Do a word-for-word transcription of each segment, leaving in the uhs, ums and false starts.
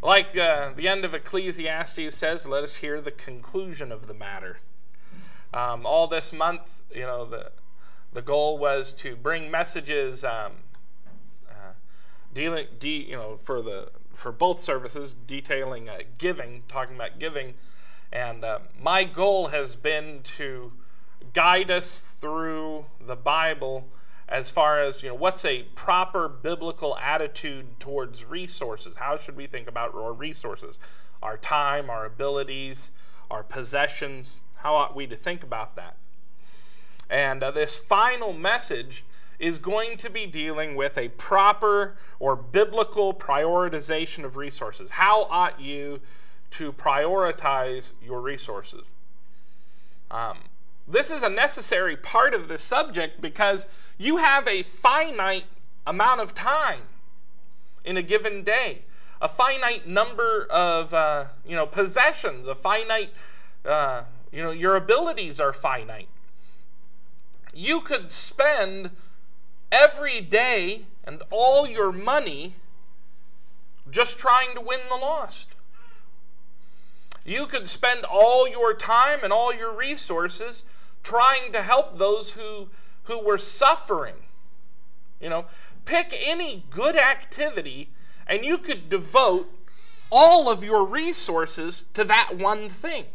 Like uh, the end of Ecclesiastes says, let us hear the conclusion of the matter. Um, all this month, you know, the the goal was to bring messages, um, uh, dealing, de, you know, for the for both services, detailing uh, giving, talking about giving, and uh, my goal has been to guide us through the Bible as far as, you know, what's a proper biblical attitude towards resources? How should we think about our resources? Our time, our abilities, our possessions. How ought we to think about that? And uh, this final message is going to be dealing with a proper or biblical prioritization of resources. How ought you to prioritize your resources? Um, This is a necessary part of this subject because you have a finite amount of time in a given day, a finite number of uh, you know possessions, a finite uh, you know your abilities are finite. You could spend every day and all your money just trying to win the lost. You could spend all your time and all your resources trying to help those who, who were suffering. You know, pick any good activity and you could devote all of your resources to that one thing.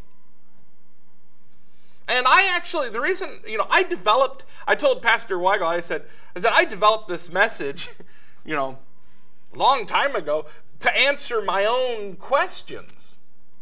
And I actually, the reason, you know, I developed, I told Pastor Weigel, I said, I said, I developed this message, you know, a long time ago to answer my own questions.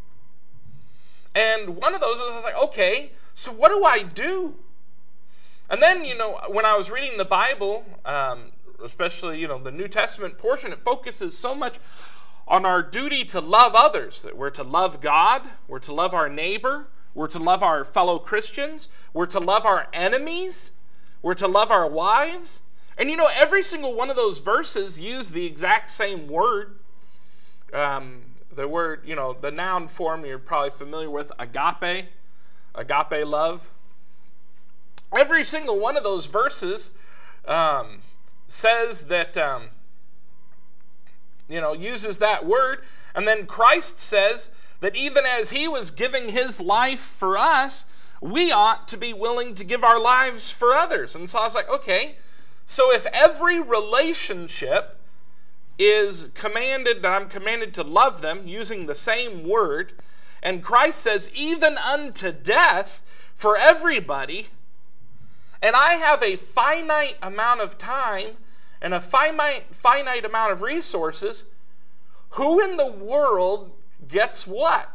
And one of those was, I was like, okay, so what do I do? And then, you know, when I was reading the Bible, um, especially, you know, the New Testament portion, it focuses so much on our duty to love others, that we're to love God, we're to love our neighbor, we're to love our fellow Christians, we're to love our enemies, we're to love our wives. And, you know, every single one of those verses use the exact same word. Um, the word, you know, the noun form you're probably familiar with, agape, agape love. Every single one of those verses um, says that, um, you know, uses that word. And then Christ says that even as he was giving his life for us, we ought to be willing to give our lives for others. And so I was like, okay, so if every relationship is commanded, that I'm commanded to love them using the same word, and Christ says, even unto death for everybody, and I have a finite amount of time and a finite, finite amount of resources, who in the world gets what?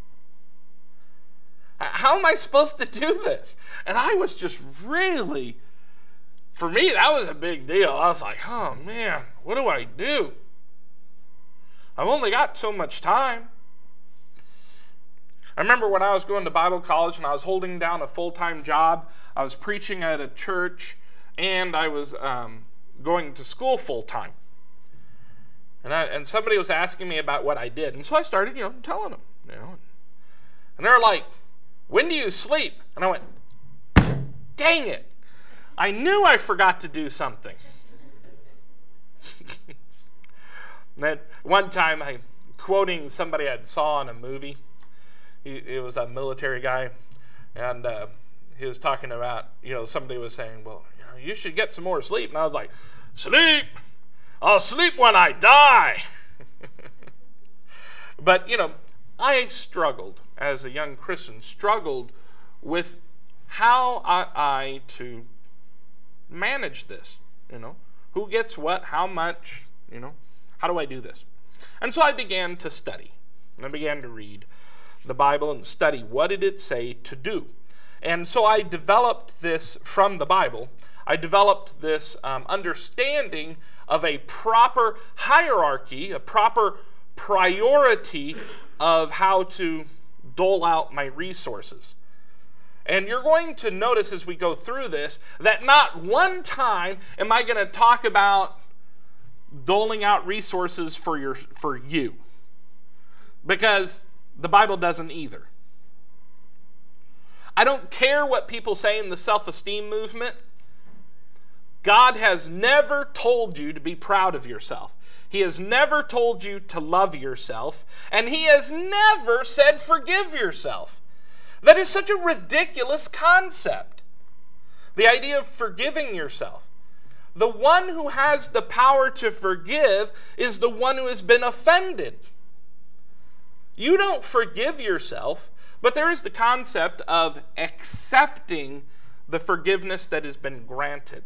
How am I supposed to do this? And I was just really, for me, that was a big deal. I was like, oh man, what do I do? I've only got so much time. I remember when I was going to Bible college and I was holding down a full-time job. I was preaching at a church and I was um, going to school full-time. And, I, and somebody was asking me about what I did. And so I started, you know, telling them, you know. And they're like, when do you sleep? And I went, dang it. I knew I forgot to do something. And then one time, I quoting somebody I saw in a movie. He, it was a military guy. And uh, he was talking about, you know, somebody was saying, well, you know, you should get some more sleep. And I was like, sleep? I'll sleep when I die. But, you know, I struggled as a young Christian, struggled with how ought I to manage this, you know. Who gets what, how much, you know. How do I do this? And so I began to study. And I began to read the Bible and study what did it say to do. And so I developed this from the Bible. I developed this um, understanding of a proper hierarchy, a proper priority of how to dole out my resources. And you're going to notice as we go through this that not one time am I going to talk about doling out resources for your for you. Because the Bible doesn't either. I don't care what people say in the self-esteem movement. God has never told you to be proud of yourself. He has never told you to love yourself, and he has never said forgive yourself. That is such a ridiculous concept. The idea of forgiving yourself. The one who has the power to forgive is the one who has been offended. You don't forgive yourself, but there is the concept of accepting the forgiveness that has been granted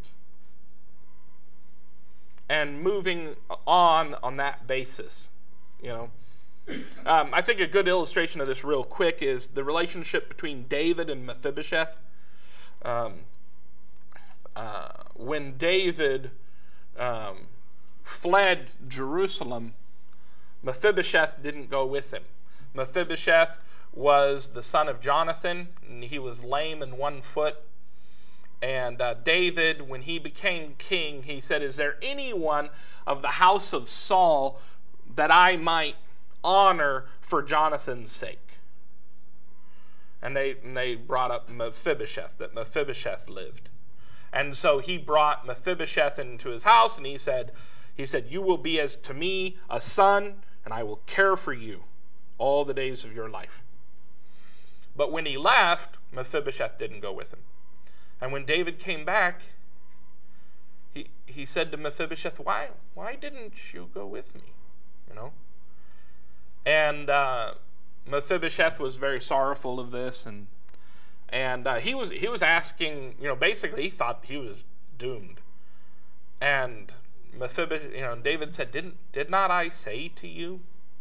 and moving on on that basis. You know, um, I think a good illustration of this real quick is the relationship between David and Mephibosheth. Um, uh, when David um, fled Jerusalem, Mephibosheth didn't go with him. Mephibosheth was the son of Jonathan, and he was lame in one foot. And uh, David, when he became king, he said, is there anyone of the house of Saul that I might honor for Jonathan's sake? And they, and they brought up Mephibosheth, that Mephibosheth lived. And so he brought Mephibosheth into his house, and he said, he said, you will be as to me a son, and I will care for you all the days of your life. But when he left, Mephibosheth didn't go with him. And when David came back, he he said to Mephibosheth, why why didn't you go with me? You know? And uh, Mephibosheth was very sorrowful of this, and and uh, he was he was asking, you know, basically he thought he was doomed. And Mephibosheth, you know, David said, Didn't did not I say to you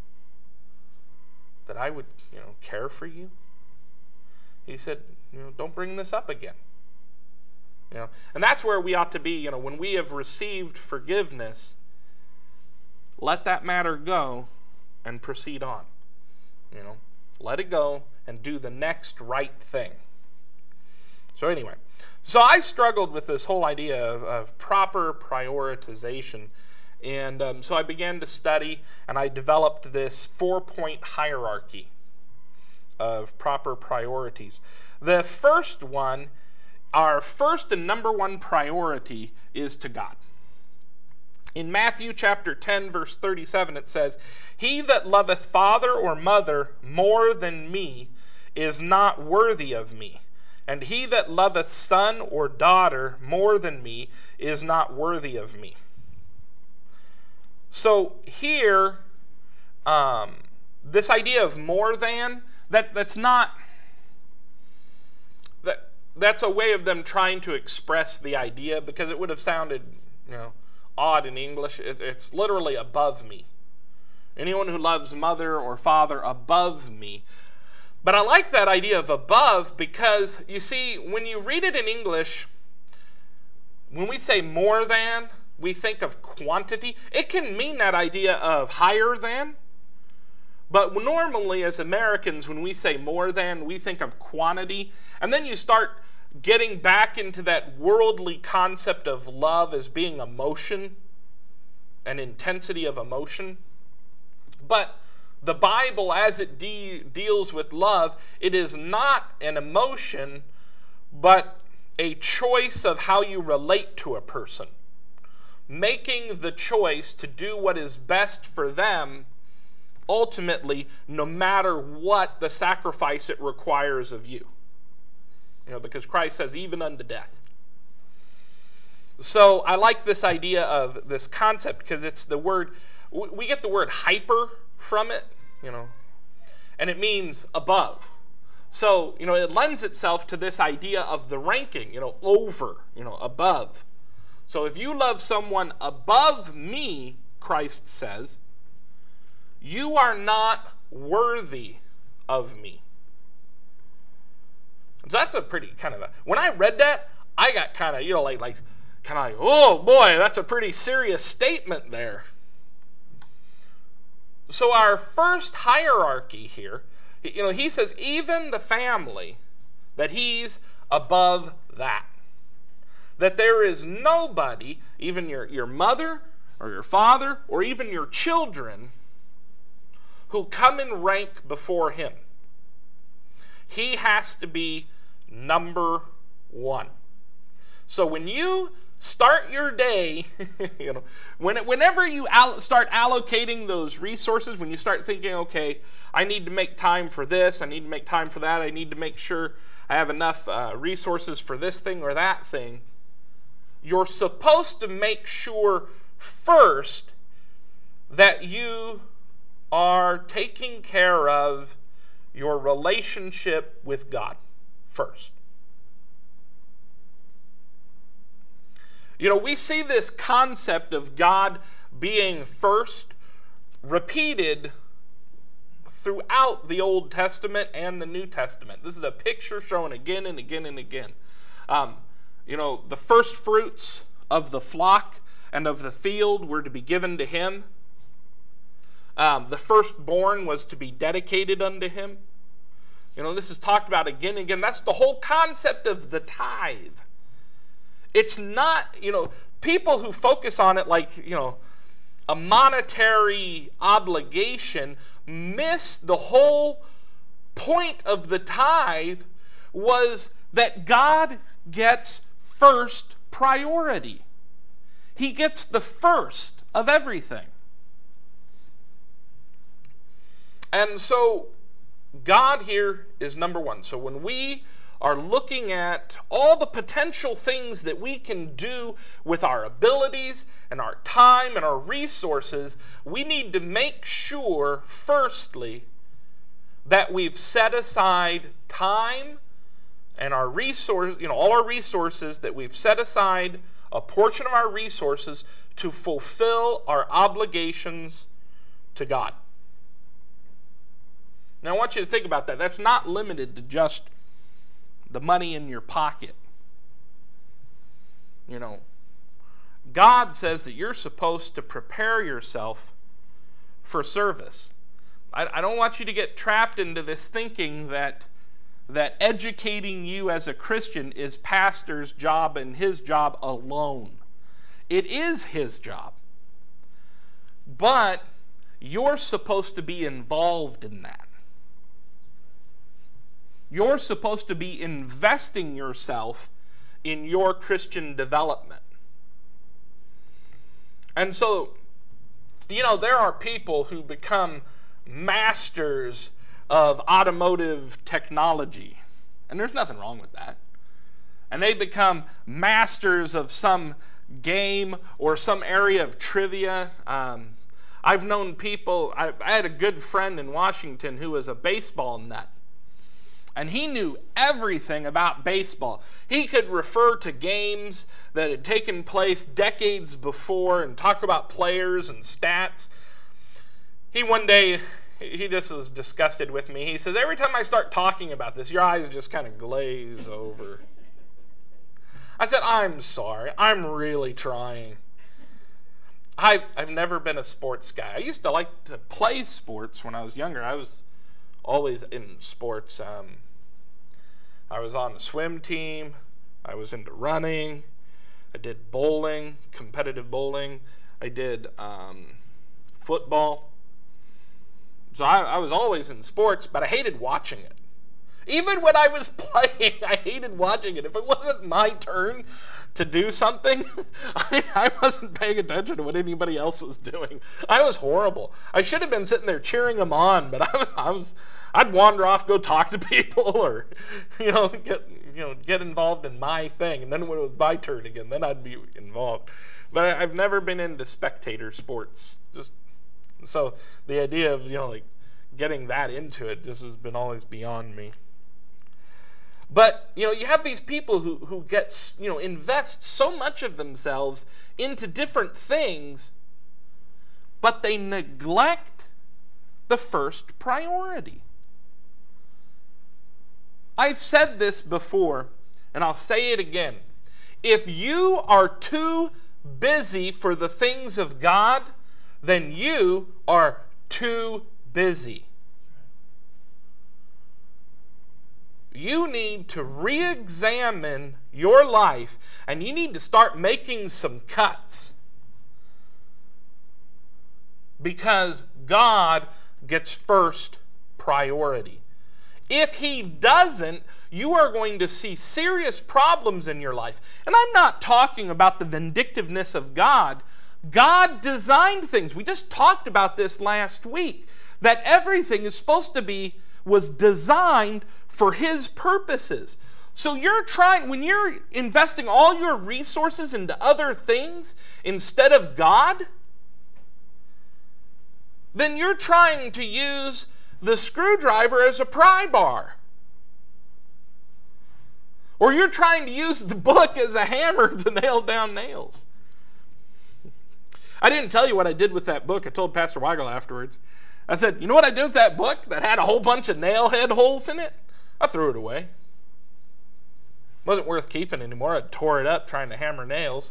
that I would, you know, care for you? He said, you know, don't bring this up again. You know, and that's where we ought to be. You know, when we have received forgiveness, let that matter go and proceed on. You know, let it go and do the next right thing. So anyway, so I struggled with this whole idea of, of proper prioritization. And um, so I began to study, and I developed this four-point hierarchy of proper priorities. The first one, our first and number one priority is to God. In Matthew chapter ten, verse thirty-seven, it says, he that loveth father or mother more than me is not worthy of me. And he that loveth son or daughter more than me is not worthy of me. So here, um, this idea of more than, that, that's not, that that's a way of them trying to express the idea, because it would have sounded, you know, odd in English. It, it's literally above me. Anyone who loves mother or father above me. But I like that idea of above, because, you see, when you read it in English, when we say more than, we think of quantity. It can mean that idea of higher than. But normally, as Americans, when we say more than, we think of quantity. And then you start getting back into that worldly concept of love as being emotion, an intensity of emotion. But the Bible, as it de- deals with love, it is not an emotion, but a choice of how you relate to a person. Making the choice to do what is best for them, ultimately, no matter what the sacrifice it requires of you. You know, because Christ says, even unto death. So I like this idea of this concept, because it's the word, we get the word hyper from it, you know, and it means above. So, you know, it lends itself to this idea of the ranking, you know, over, you know, above. So if you love someone above me, Christ says, you are not worthy of me. So that's a pretty kind of a, when I read that, I got kind of, you know, like, like kind of like, oh boy, that's a pretty serious statement there. So our first hierarchy here, you know, he says even the family, that he's above that. That there is nobody, even your, your mother or your father or even your children, who come in rank before him. He has to be number one. So when you start your day, you know, when, whenever you all, start allocating those resources, when you start thinking, okay, I need to make time for this, I need to make time for that, I need to make sure I have enough uh, resources for this thing or that thing, you're supposed to make sure first that you are taking care of your relationship with God first. You know, we see this concept of God being first repeated throughout the Old Testament and the New Testament. This is a picture shown again and again and again. Um, you know, the first fruits of the flock and of the field were to be given to him. Um, the firstborn was to be dedicated unto him. You know, this is talked about again and again. That's the whole concept of the tithe. It's not, you know, people who focus on it like, you know, a monetary obligation miss the whole point of the tithe was that God gets first priority. He gets the first of everything. And so God here is number one. So when we are looking at all the potential things that we can do with our abilities and our time and our resources, we need to make sure, firstly, that we've set aside time and our resource, you know, all our resources, that we've set aside a portion of our resources to fulfill our obligations to God. Now, I want you to think about that. That's not limited to just the money in your pocket. You know, God says that you're supposed to prepare yourself for service. I, I don't want you to get trapped into this thinking that that educating you as a Christian is pastor's job and his job alone. It is his job. But you're supposed to be involved in that. You're supposed to be investing yourself in your Christian development. And so, you know, there are people who become masters of automotive technology. And there's nothing wrong with that. And they become masters of some game or some area of trivia. Um, I've known people, I, I had a good friend in Washington who was a baseball nut. And he knew everything about baseball. He could refer to games that had taken place decades before and talk about players and stats. He one day, he just was disgusted with me. He says, every time I start talking about this, your eyes just kind of glaze over. I said, I'm sorry. I'm really trying. I've, I've never been a sports guy. I used to like to play sports when I was younger. I was always in sports. Um, I was on the swim team. I was into running. I did bowling, competitive bowling. I did um, football. So I, I was always in sports, but I hated watching it. Even when I was playing, I hated watching it. If it wasn't my turn to do something, I, I wasn't paying attention to what anybody else was doing. I was horrible. I should have been sitting there cheering them on, but I was, I was, I'd wander off, go talk to people, or you know, get you know, get involved in my thing. And then when it was my turn again, then I'd be involved. But I, I've never been into spectator sports. Just so the idea of, you know, like getting that into it just has been always beyond me. But, you know, you have these people who, who get, you know, invest so much of themselves into different things, but they neglect the first priority. I've said this before, and I'll say it again. If you are too busy for the things of God, then you are too busy. You need to re-examine your life, and you need to start making some cuts. Because God gets first priority. If he doesn't, you are going to see serious problems in your life. And I'm not talking about the vindictiveness of God. God designed things. We just talked about this last week, that everything is supposed to be, was designed for his purposes. So you're trying, when you're investing all your resources into other things instead of God, then you're trying to use the screwdriver as a pry bar. Or you're trying to use the book as a hammer to nail down nails. I didn't tell you what I did with that book. I told Pastor Weigel afterwards. I said, you know what I did with that book that had a whole bunch of nail head holes in it? I threw it away. It wasn't worth keeping anymore. I tore it up trying to hammer nails.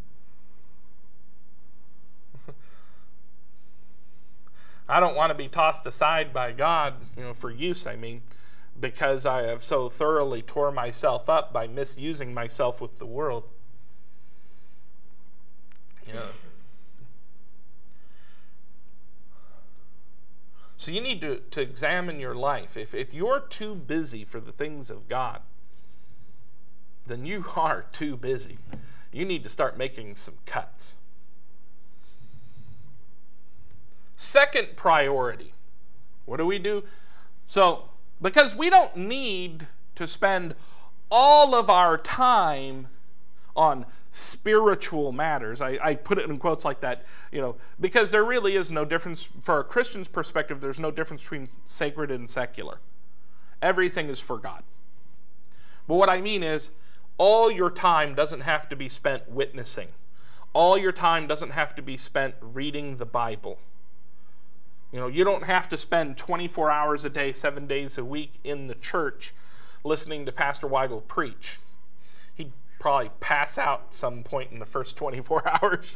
I don't want to be tossed aside by God, you know, for use, I mean, because I have so thoroughly tore myself up by misusing myself with the world. Yeah. So you need to, to examine your life. If, if you're too busy for the things of God, then you are too busy. You need to start making some cuts. Second priority. What do we do? So, because we don't need to spend all of our time on spiritual matters. I, I put it in quotes like that, you know, because there really is no difference, for a Christian's perspective, there's no difference between sacred and secular. Everything is for God. But what I mean is, all your time doesn't have to be spent witnessing. All your time doesn't have to be spent reading the Bible. You know, you don't have to spend twenty-four hours a day, seven days a week in the church listening to Pastor Weigel preach. He'd probably pass out at some point in the first twenty-four hours.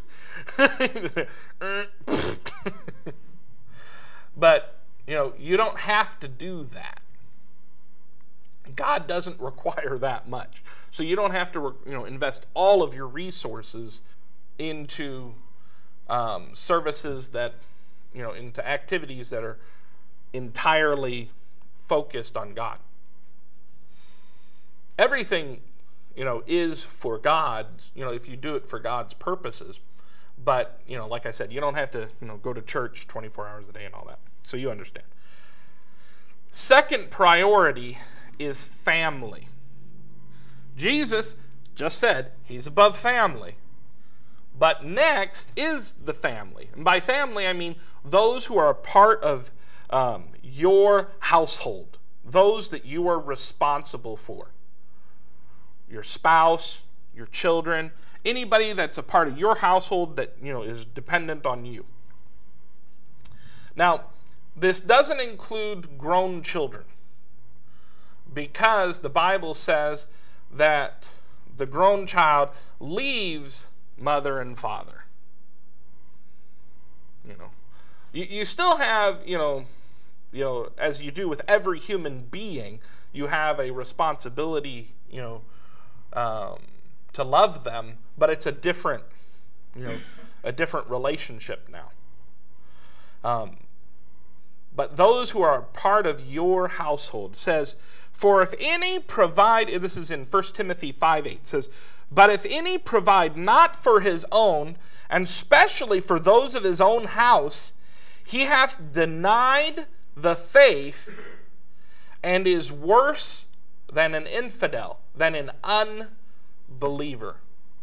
But, you know, you don't have to do that. God doesn't require that much. So you don't have to, you know, invest all of your resources into um, services that, you know, into activities that are entirely focused on God. Everything, you know, is for God, you know, if you do it for God's purposes. But, you know, like I said, you don't have to, you know, go to church twenty-four hours a day and all that. So you understand. Second priority is family. Jesus just said he's above family. But next is the family. And by family, I mean those who are a part of um, your household, those that you are responsible for. Your spouse, your children, anybody that's a part of your household that, you know, is dependent on you. Now, this doesn't include grown children, because the Bible says that the grown child leaves mother and father. You know, you, you still have, you know, you know, as you do with every human being, you have a responsibility, you know, um, to love them, but it's a different, you know, a different relationship now. Um, but those who are a part of your household, says, for if any provide, this is in First Timothy five eight, says, but if any provide not for his own, and specially for those of his own house, he hath denied the faith, and is worse than an infidel, than an unbeliever.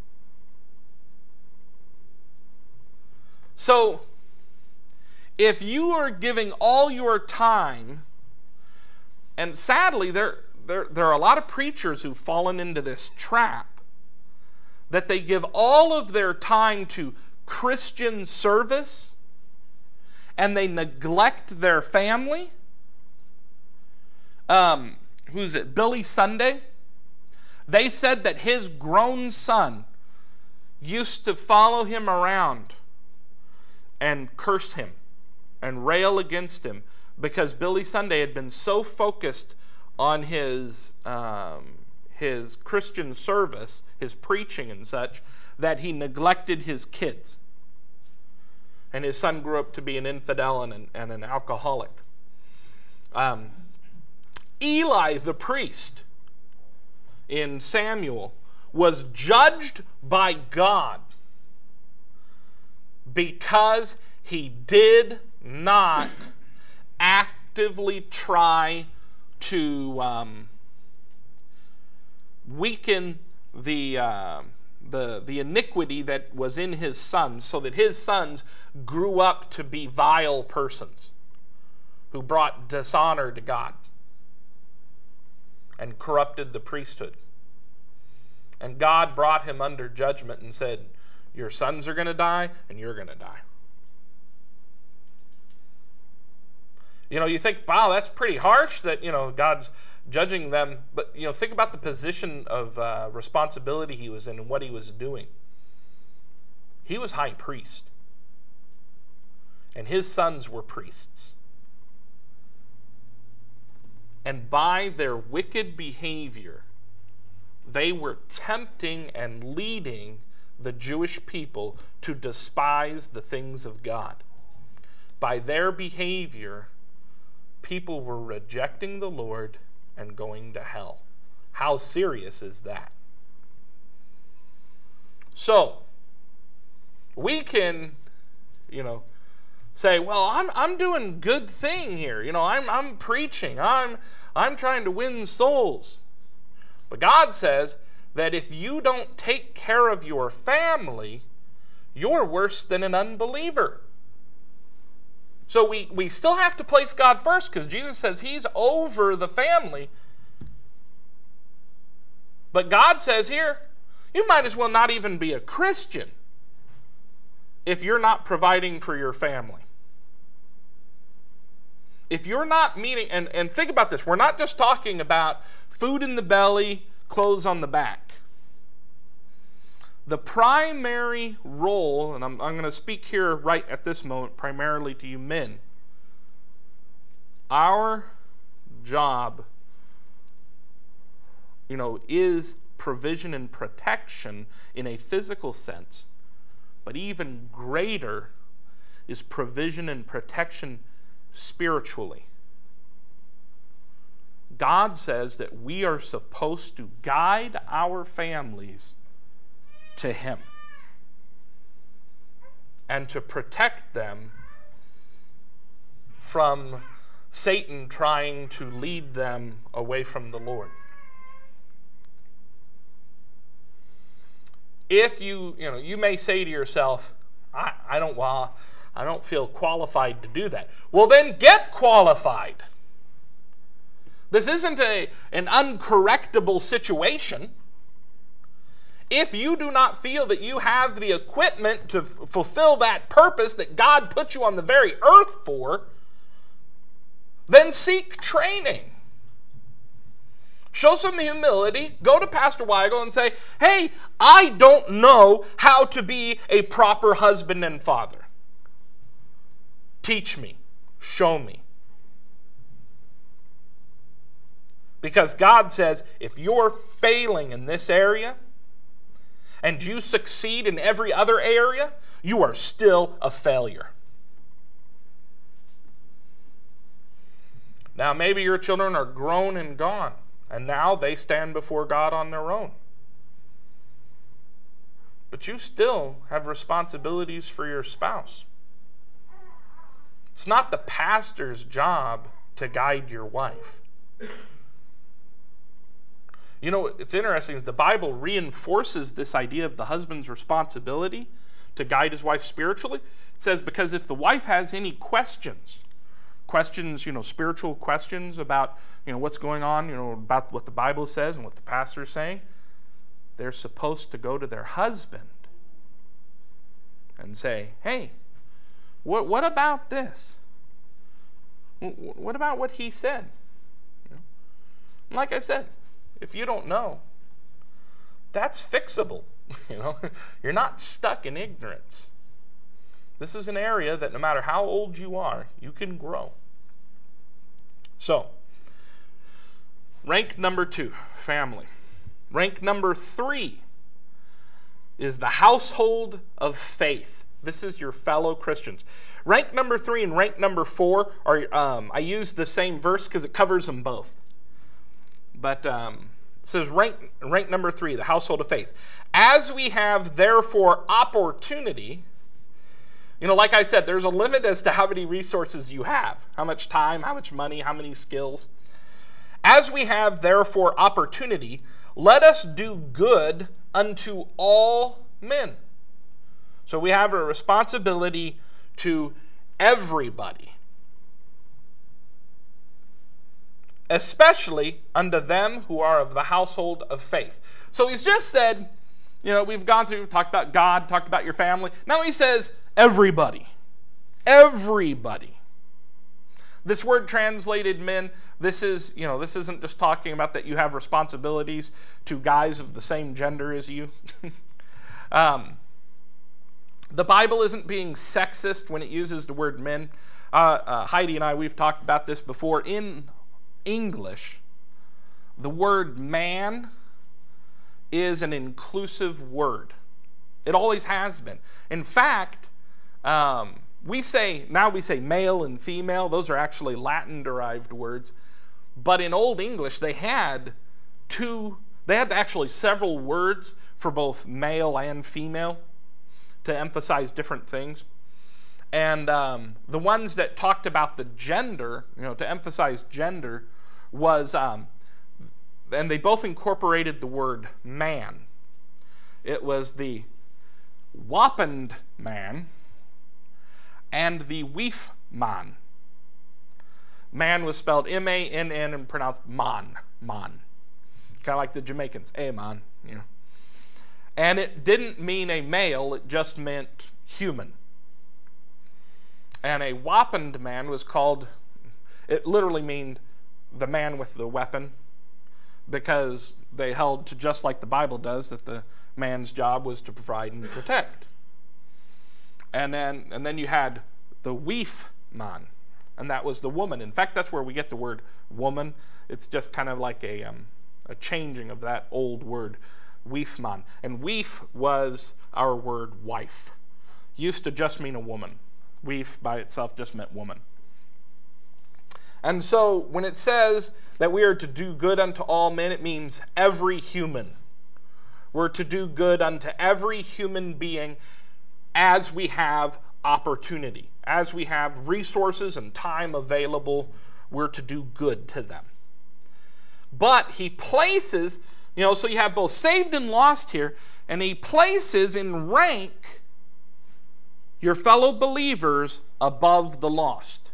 So, if you are giving all your time, and sadly, there, there, there are a lot of preachers who've fallen into this trap, that they give all of their time to Christian service, and they neglect their family. Um, who's it? Billy Sunday. They said that his grown son used to follow him around and curse him and rail against him because Billy Sunday had been so focused on his um, his Christian service, his preaching and such, that he neglected his kids. And his son grew up to be an infidel and an, and an alcoholic. Um, Eli the priest in Samuel was judged by God because he did not actively try to um, weaken the, uh, the, the iniquity that was in his sons, so that his sons grew up to be vile persons who brought dishonor to God and corrupted the priesthood. And God brought him under judgment and said, your sons are going to die, and you're going to die. You know, you think, wow, that's pretty harsh that, you know, God's judging them. But, you know, think about the position of uh, responsibility he was in and what he was doing. He was high priest. And his sons were priests. And by their wicked behavior, they were tempting and leading the Jewish people to despise the things of God. By their behavior, people were rejecting the Lord and going to hell. How serious is that? So, we can, you know, say, well, I'm I'm doing good thing here. You know, I'm I'm preaching. I'm I'm trying to win souls. But God says that if you don't take care of your family, you're worse than an unbeliever. So we, we still have to place God first because Jesus says he's over the family. But God says here, you might as well not even be a Christian if you're not providing for your family. If you're not meeting, and, and think about this, we're not just talking about food in the belly, clothes on the back. The primary role, and I'm, I'm going to speak here right at this moment primarily to you men, our job, you know, is provision and protection in a physical sense, but even greater is provision and protection spiritually. God says that we are supposed to guide our families to Him and to protect them from Satan trying to lead them away from the Lord. If you, you know, you may say to yourself, I, I don't, well, I don't feel qualified to do that. Well, then get qualified. This isn't a, an uncorrectable situation. If you do not feel that you have the equipment to f- fulfill that purpose that God put you on the very earth for, then seek training. Show some humility. Go to Pastor Weigel and say, hey, I don't know how to be a proper husband and father. Teach me. Show me. Because God says, if you're failing in this area and you succeed in every other area, you are still a failure. Now, maybe your children are grown and gone, and now they stand before God on their own. But you still have responsibilities for your spouse. It's not the pastor's job to guide your wife. You know, it's interesting that the Bible reinforces this idea of the husband's responsibility to guide his wife spiritually. It says, because if the wife has any questions, questions, you know, spiritual questions about, you know, what's going on, you know, about what the Bible says and what the pastor is saying, they're supposed to go to their husband and say, hey, what what about this? What about what he said? You know? Like I said, if you don't know, that's fixable. You know, you're not stuck in ignorance. This is an area that no matter how old you are, you can grow. So, rank number two, family. Rank number three is the household of faith. This is your fellow Christians. Rank number three and rank number four are, um, I use the same verse because it covers them both. but um, it says rank, rank number three, the household of faith. As we have therefore opportunity, you know, like I said, there's a limit as to how many resources you have, how much time, how much money, how many skills. As we have therefore opportunity, let us do good unto all men. So we have a responsibility to everybody, especially unto them who are of the household of faith. So he's just said, you know, we've gone through, talked about God, talked about your family. Now he says everybody. Everybody. This word translated men, this is, you know, this isn't just talking about that you have responsibilities to guys of the same gender as you. um, the Bible isn't being sexist when it uses the word men. Uh, uh, Heidi and I, we've talked about this before. In English, the word man is an inclusive word. It always has been. In fact, um, we say, now we say male and female. Those are actually Latin-derived words. But in Old English, they had two, they had actually several words for both male and female to emphasize different things. And um, the ones that talked about the gender, you know, to emphasize gender, was, um, and they both incorporated the word man. It was the wappened man and the weef man. Man was spelled M A N N and pronounced man, man. Kind of like the Jamaicans, eh man, you know. And it didn't mean a male, it just meant human. And a wappened man was called, it literally means the man with the weapon, because they held to, just like the Bible does, that the man's job was to provide and protect. And then and then you had the weef man, and that was the woman. In fact, that's where we get the word woman. It's just kind of like a um, a changing of that old word, weef man. And weef was our word wife. Used to just mean a woman. Weef by itself just meant woman. And so when it says that we are to do good unto all men, it means every human. We're to do good unto every human being as we have opportunity. As we have resources and time available, we're to do good to them. But he places, you know, so you have both saved and lost here, and he places in rank your fellow believers above the lost.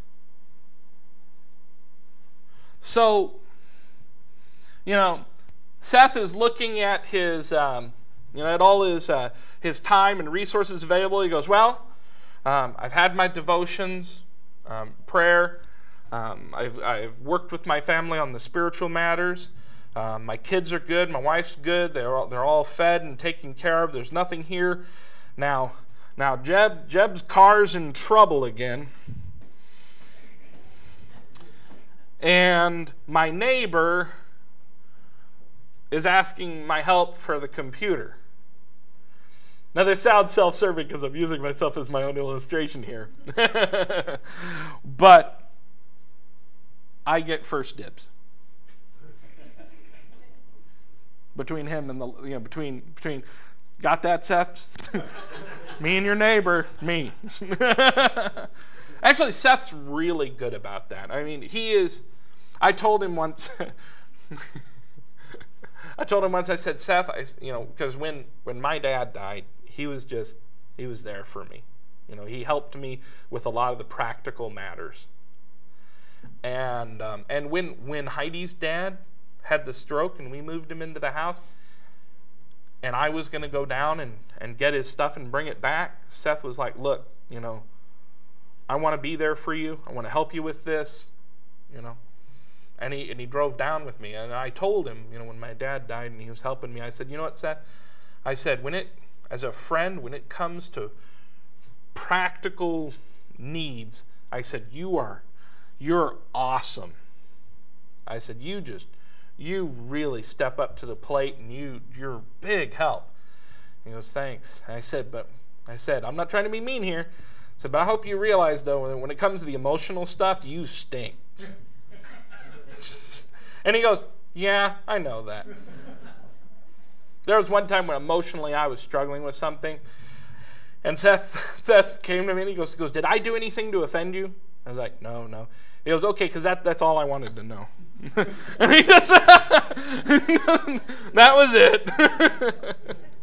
So, you know, Seth is looking at his, um, you know, at all his uh, his time and resources available. He goes, well, um, I've had my devotions, um, prayer. Um, I've I've worked with my family on the spiritual matters. Um, my kids are good. My wife's good. They're all, they're all fed and taken care of. There's nothing here. Now, now Jeb Jeb's car's in trouble again. And my neighbor is asking my help for the computer. Now this sounds self-serving because I'm using myself as my own illustration here. But I get first dibs. Between him and the, you know, between, between, got that, Seth? Me and your neighbor, me. Actually, Seth's really good about that. I mean, he is, I told him once, I told him once, I said, Seth, I, you know, because when, when my dad died, he was just, he was there for me. You know, he helped me with a lot of the practical matters. And um, and when, when Heidi's dad had the stroke and we moved him into the house, and I was going to go down and, and get his stuff and bring it back, Seth was like, look, you know, I want to be there for you. I want to help you with this, you know. And he and he drove down with me. And I told him, you know, when my dad died and he was helping me, I said, you know what, Seth? I said, when it, as a friend, when it comes to practical needs, I said, you are, you're awesome. I said, you just, you really step up to the plate and you, you're a big help. He goes, thanks. And I said, but, I said, I'm not trying to be mean here. I said, but I hope you realize, though, that when it comes to the emotional stuff, you stink. And he goes, Yeah, I know that. There was one time when emotionally I was struggling with something, and Seth Seth came to me and he goes, he goes, did I do anything to offend you? I was like, no, no. He goes, okay, because that, that's all I wanted to know. And he goes, that was it.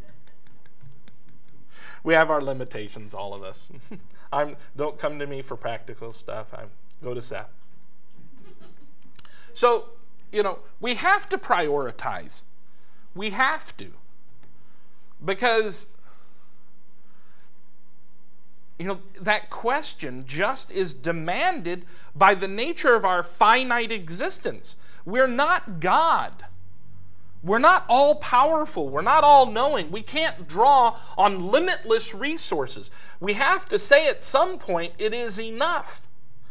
We have our limitations, all of us. I'm, don't come to me for practical stuff. I go to Seth. So, you know, we have to prioritize. We have to. Because, you know, that question just is demanded by the nature of our finite existence. We're not God. We're not all powerful. We're not all knowing. We can't draw on limitless resources. We have to say at some point, it is enough.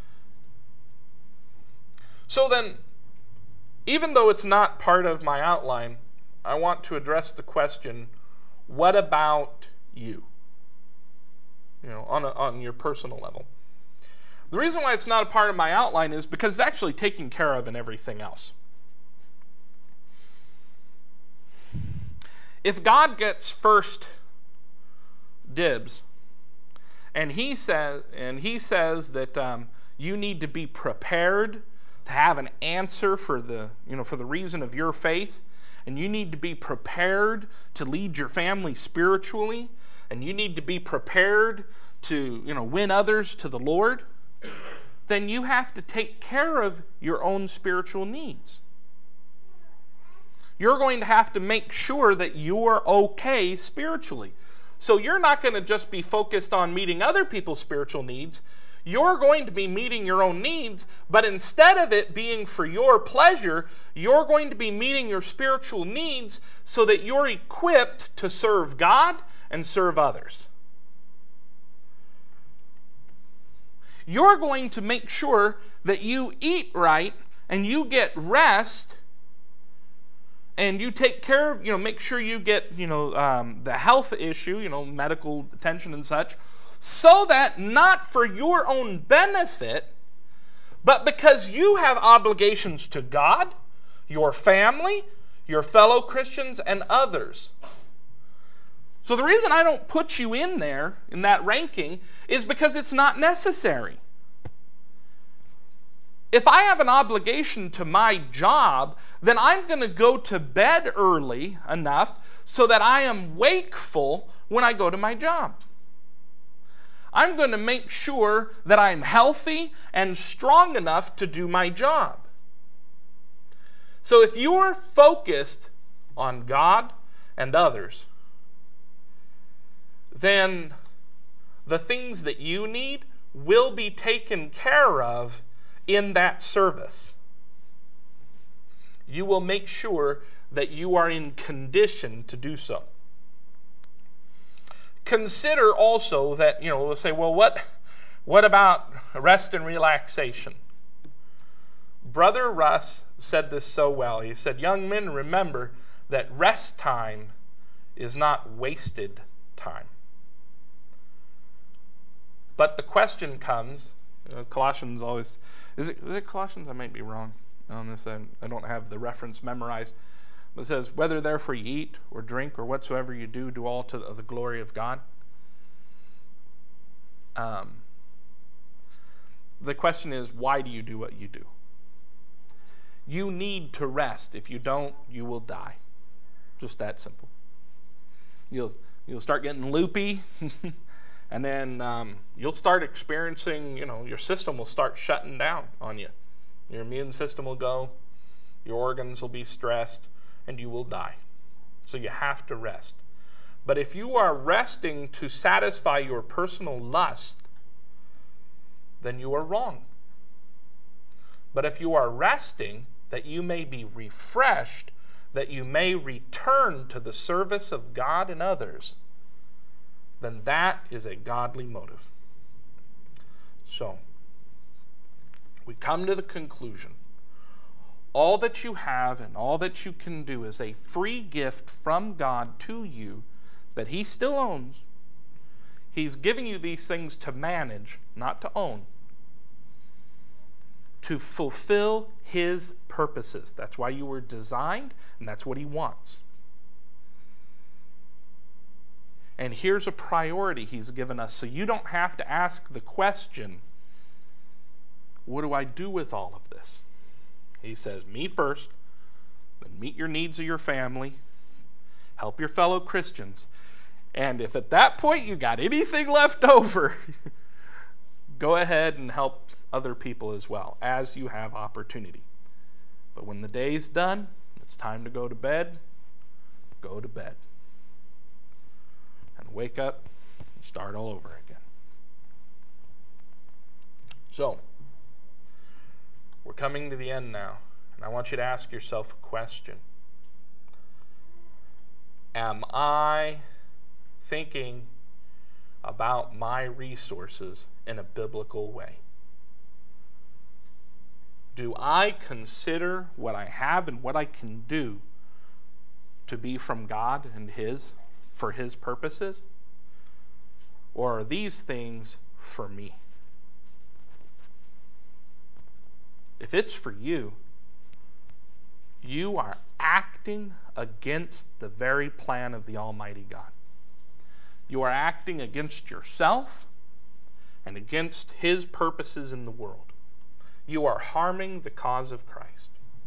So then, even though it's not part of my outline, I want to address the question, what about you? You know, on, a, on your personal level. The reason why it's not a part of my outline is because it's actually taken care of in everything else. If God gets first dibs, and he says, and he says that um, you need to be prepared to have an answer for the, you know, for the reason of your faith, and you need to be prepared to lead your family spiritually, and you need to be prepared to, you know, win others to the Lord, then you have to take care of your own spiritual needs. You're going to have to make sure that you're okay spiritually. So you're not going to just be focused on meeting other people's spiritual needs. You're going to be meeting your own needs, but instead of it being for your pleasure, you're going to be meeting your spiritual needs so that you're equipped to serve God and serve others. You're going to make sure that you eat right and you get rest and you take care of, you know, make sure you get, you know, um, the health issue, you know, medical attention and such, so that not for your own benefit, but because you have obligations to God, your family, your fellow Christians, and others. So the reason I don't put you in there, in that ranking, is because it's not necessary. If I have an obligation to my job, then I'm going to go to bed early enough so that I am wakeful when I go to my job. I'm going to make sure that I'm healthy and strong enough to do my job. So if you're focused on God and others, then the things that you need will be taken care of in that service. You will make sure that you are in condition to do so. Consider also that, you know, we'll say, well, what, what about rest and relaxation? Brother Russ said this so well. He said, young men, remember that rest time is not wasted time. But the question comes, you know, Colossians always, is it, is it Colossians? I might be wrong on this. I, I don't have the reference memorized. But it says, whether therefore you eat or drink or whatsoever you do, do all to the, the glory of God. Um, the question is, why do you do what you do? You need to rest. If you don't, you will die. Just that simple. You'll, you'll start getting loopy. And then um, you'll start experiencing, you know, your system will start shutting down on you. Your immune system will go, your organs will be stressed, and you will die. So you have to rest. But if you are resting to satisfy your personal lust, then you are wrong. But if you are resting that you may be refreshed, that you may return to the service of God and others, then that is a godly motive. So, we come to the conclusion. All that you have and all that you can do is a free gift from God to you that He still owns. He's giving you these things to manage, not to own. to fulfill his purposes. That's why you were designed, and that's what he wants. And here's a priority he's given us, so you don't have to ask the question, what do I do with all of this? He says, me first, then meet your needs of your family, help your fellow Christians, and if at that point you got anything left over, go ahead and help other people as well, as you have opportunity. But when the day's done, it's time to go to bed, go to bed. And wake up and start all over again. So, we're coming to the end now, and I want you to ask yourself a question. Am I thinking about my resources in a biblical way? Do I consider what I have and what I can do to be from God and His, for His purposes? Or are these things for me? If it's for you, you are acting against the very plan of the Almighty God. You are acting against yourself and against His purposes in the world. You are harming the cause of Christ.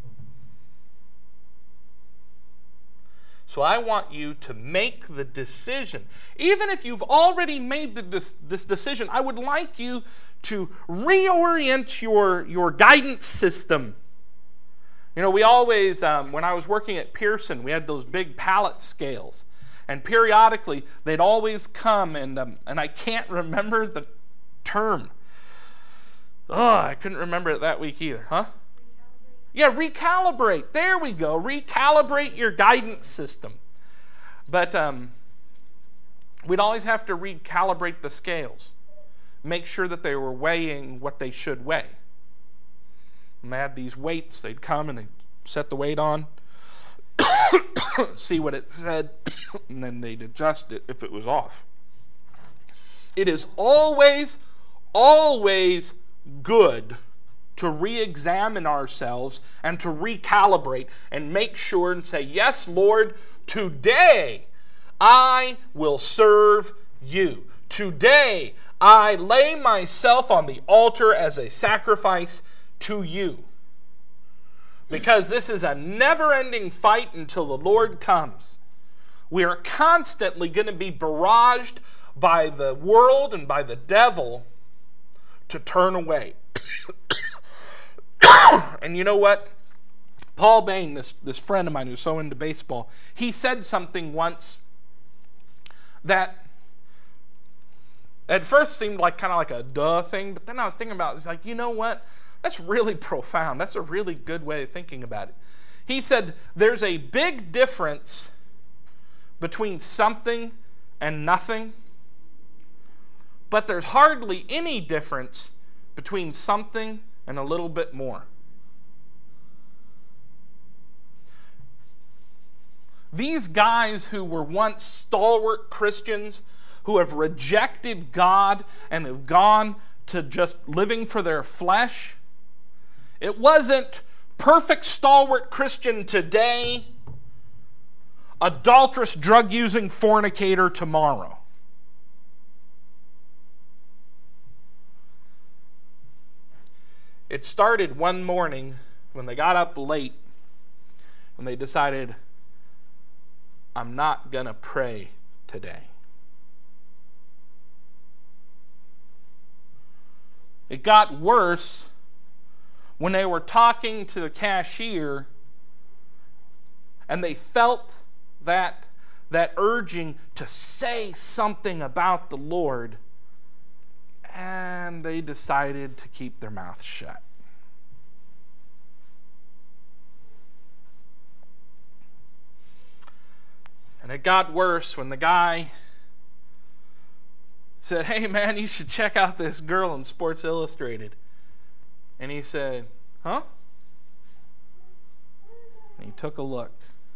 So I want you to make the decision. Even if you've already made the, this, this decision, I would like you to reorient your, your guidance system. You know, we always, um, when I was working at Pearson, we had those big pallet scales. And periodically, they'd always come, and, um, and I can't remember the term. Oh, I couldn't remember it that week either, huh? Recalibrate. Yeah, recalibrate. There we go. Recalibrate your guidance system. But um, we'd always have to recalibrate the scales. Make sure that they were weighing what they should weigh. And they had these weights. They'd come and they'd set the weight on, see what it said, and then they'd adjust it if it was off. It is always, always good to re-examine ourselves and to recalibrate and make sure and say, yes, Lord, today I will serve you. Today I lay myself on the altar as a sacrifice to you. Because this is a never-ending fight until the Lord comes. We are constantly going to be barraged by the world and by the devil to turn away. And you know what? Paul Bain, this, this friend of mine who's so into baseball, he said something once that at first seemed like kind of like a duh thing, but then I was thinking about it. It's like, you know what? That's really profound. That's a really good way of thinking about it. He said, there's a big difference between something and nothing, but there's hardly any difference between something and a little bit more. These guys who were once stalwart Christians, who have rejected God and have gone to just living for their flesh, it wasn't perfect stalwart Christian today, adulterous, drug-using fornicator tomorrow. It started one morning when they got up late and they decided, I'm not going to pray today. It got worse when they were talking to the cashier and they felt that, that urging to say something about the Lord, and they decided to keep their mouth shut. And it got worse when the guy said, hey man, you should check out this girl in Sports Illustrated. And he said, huh? And he took a look.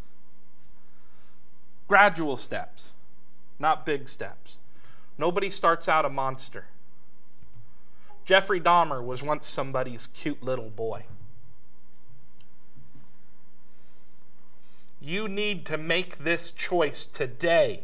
Gradual steps, not big steps. Nobody starts out a monster. Jeffrey Dahmer was once somebody's cute little boy. You need to make this choice today.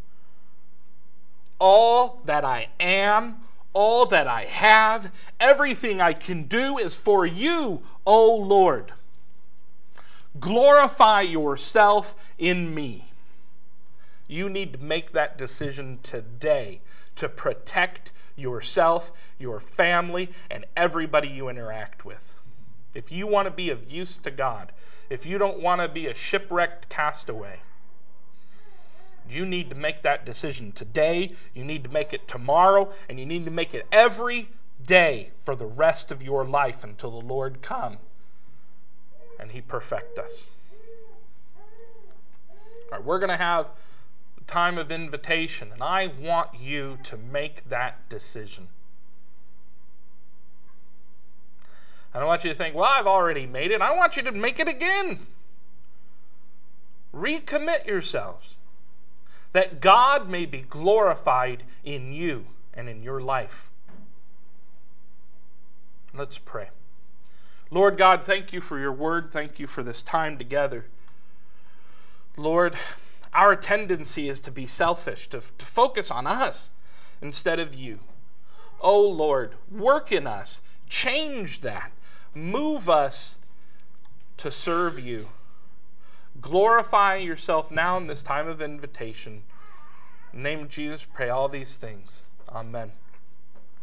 All that I am, all that I have, everything I can do is for you, O Lord. Glorify yourself in me. You need to make that decision today to protect yourself, your family, and everybody you interact with. If you want to be of use to God, if you don't want to be a shipwrecked castaway, you need to make that decision today, you need to make it tomorrow, and you need to make it every day for the rest of your life until the Lord come and He perfect us. All right, we're going to have a time of invitation, and I want you to make that decision. I don't want you to think, well, I've already made it. I want you to make it again. Recommit yourselves that God may be glorified in you and in your life. Let's pray. Lord God, thank you for your word. Thank you for this time together. Lord, our tendency is to be selfish, to, to focus on us instead of you. Oh Lord, work in us. Change that. Move us to serve you. Glorify yourself now in this time of invitation. In the name of Jesus, pray all these things. Amen.